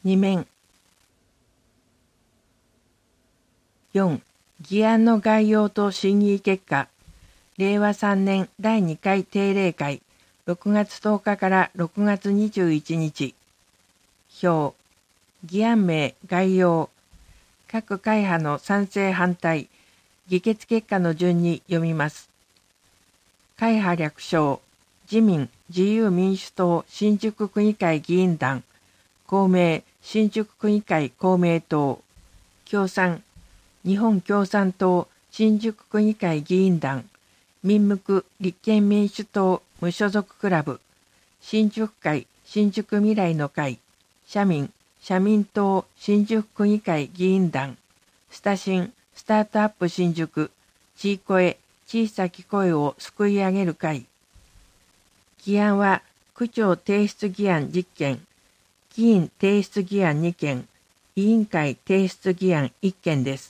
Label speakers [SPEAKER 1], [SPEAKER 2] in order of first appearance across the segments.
[SPEAKER 1] 2面。4. 議案の概要と審議結果。令和3年第2回定例会、6月10日から6月21日。表。議案名概要。各会派の賛成反対、議決結果の順に読みます。会派略称、自民、自由民主党新宿区議会議員団、公明、新宿区議会公明党、共産、日本共産党新宿区議会議員団、民無立憲民主党無所属クラブ、新宿会新宿未来の会、社民党新宿区議会議員団、スタ新スタートアップ新宿、ちい声小さき声をすくい上げる会。議案は区長提出議案10件、議員提出議案2件、委員会提出議案1件です。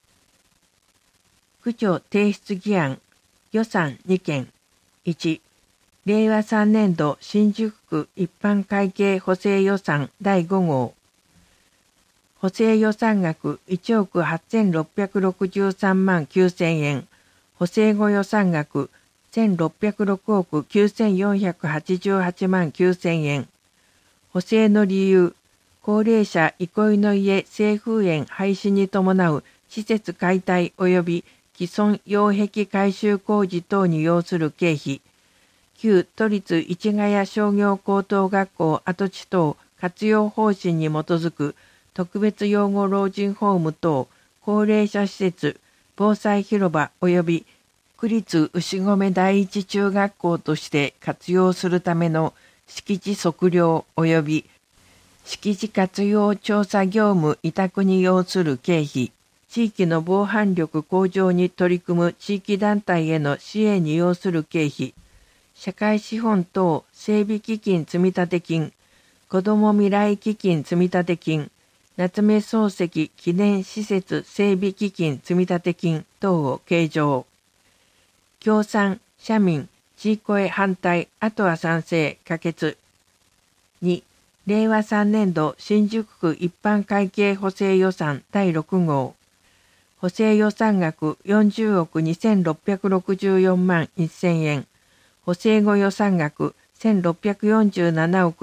[SPEAKER 1] 区長提出議案、予算2件。1、令和3年度新宿区一般会計補正予算第5号。補正予算額1億8663万9000円。補正後予算額1606億9488万9000円。補正の理由、高齢者憩いの家清風園廃止に伴う施設解体及び既存擁壁改修工事等に要する経費、旧都立市ヶ谷商業高等学校跡地等活用方針に基づく特別養護老人ホーム等高齢者施設、防災広場及び区立牛込第一中学校として活用するための敷地測量及び敷地活用調査業務委託に要する経費、地域の防犯力向上に取り組む地域団体への支援に要する経費、社会資本等整備基金積立金、子ども未来基金積立金、夏目漱石記念施設整備基金積立金等を計上。共産、社民、ちい声反対、あとは賛成、可決。2、令和3年度新宿区一般会計補正予算第6号。補正予算額40億2664万1000円。補正後予算額1647億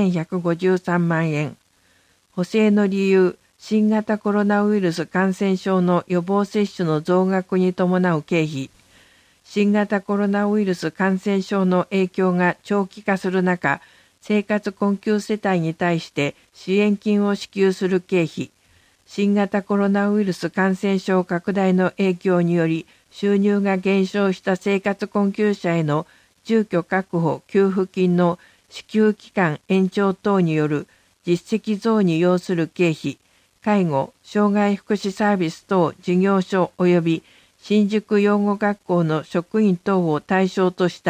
[SPEAKER 1] 2153万円。補正の理由、新型コロナウイルス感染症の予防接種の増額に伴う経費、新型コロナウイルス感染症の影響が長期化する中、生活困窮世帯に対して支援金を支給する経費、新型コロナウイルス感染症拡大の影響により収入が減少した生活困窮者への住居確保給付金の支給期間延長等による実績増に要する経費、介護、障害福祉サービス等事業所及び新宿養護学校の職員等を対象とした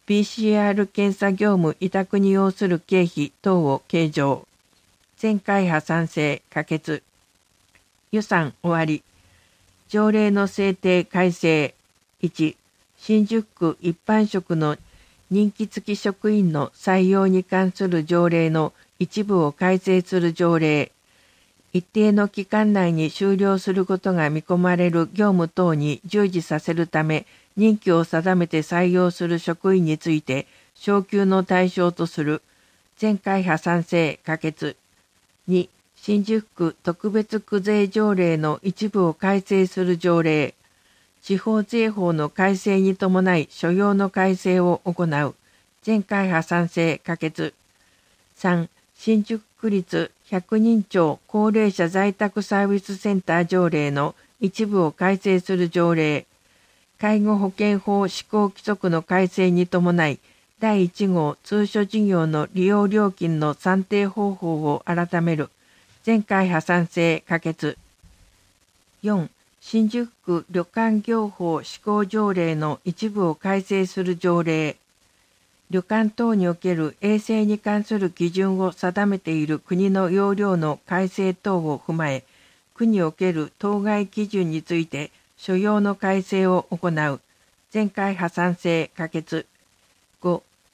[SPEAKER 1] PCR 検査業務委託に要する経費等を計上。全会派賛成、可決。予算終わり。条例の制定改正。1、新宿区一般職の任期付き職員の採用に関する条例の一部を改正する条例。一定の期間内に終了することが見込まれる業務等に従事させるため、任期を定めて採用する職員について、昇給の対象とする。全会派賛成、可決。2、新宿区特別区税条例の一部を改正する条例。地方税法の改正に伴い所要の改正を行う。全会派賛成、可決。3、新宿区立百人町高齢者在宅サービスセンター条例の一部を改正する条例。介護保険法施行規則の改正に伴い、第1号通所事業の利用料金の算定方法を改める。全会派賛成、可決。4、新宿区旅館業法施行条例の一部を改正する条例。旅館等における衛生に関する基準を定めている国の要領の改正等を踏まえ、区における当該基準について所要の改正を行う。全会派賛成、可決。5、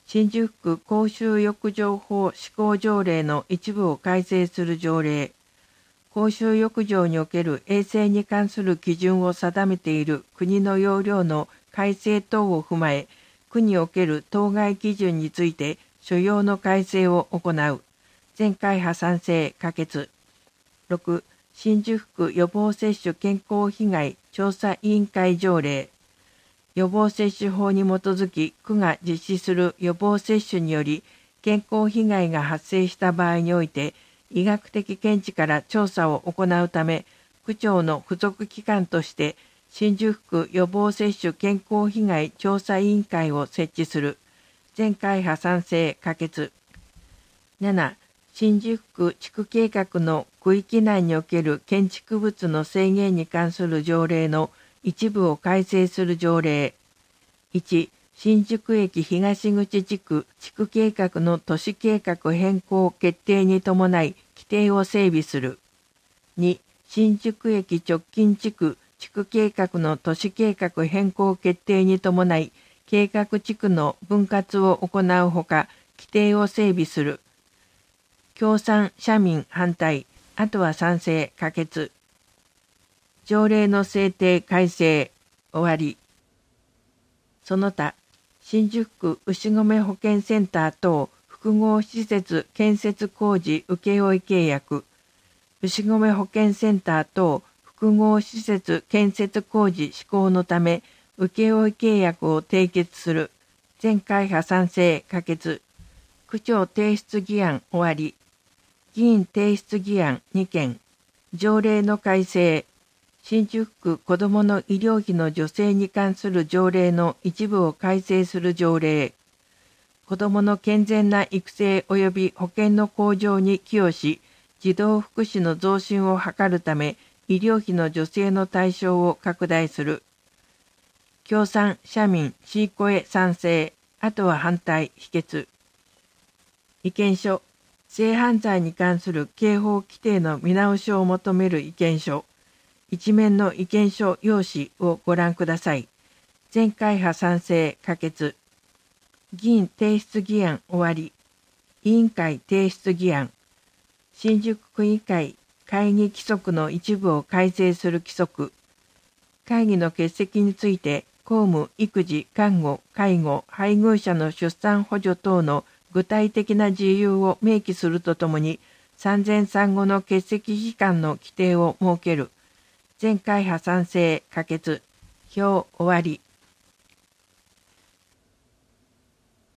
[SPEAKER 1] 新宿区公衆浴場法施行条例の一部を改正する条例、公衆浴場における衛生に関する基準を定めている国の要領の改正等を踏まえ、区における当該基準について所要の改正を行う。全会派賛成可決。6、新宿区予防接種健康被害調査委員会条例。予防接種法に基づき区が実施する予防接種により健康被害が発生した場合において医学的見地から調査を行うため区長の付属機関として新宿区予防接種健康被害調査委員会を設置する。全会派賛成可決。7、新宿区地区計画の区域内における建築物の制限に関する条例の一部を改正する条例。1、新宿駅東口地区地区計画の都市計画変更決定に伴い規定を整備する。2、新宿駅直近地区地区計画の都市計画変更決定に伴い計画地区の分割を行うほか規定を整備する。共産、社民反対、あとは賛成可決。条例の制定改正終わり。その他、新宿区牛込保健センター等複合施設建設工事請負契約、牛込保健センター等複合施設建設工事施行のため請負契約を締結する。全会派賛成可決。区長提出議案終わり。議員提出議案2件。条例の改正。新宿区子どもの医療費の助成に関する条例の一部を改正する条例。子どもの健全な育成及び保健の向上に寄与し、児童福祉の増進を図るため、医療費の助成の対象を拡大する。共産、社民、シーコエ賛成、あとは反対、否決。意見書。性犯罪に関する刑法規定の見直しを求める意見書。一面の意見書用紙をご覧ください。全会派賛成可決。議員提出議案終わり。委員会提出議案。新宿区議会会議規則の一部を改正する規則。会議の欠席について公務、育児、看護、介護、配偶者の出産補助等の具体的な事由を明記するとともに、産前産後の欠席期間の規定を設ける。全会派賛成可決。表終わり。